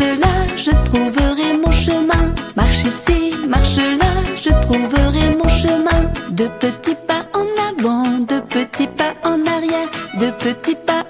là, je trouverai mon chemin. Marche ici, marche là, je trouverai mon chemin. Deux petits pas en avant, deux petits pas en arrière, deux petits pas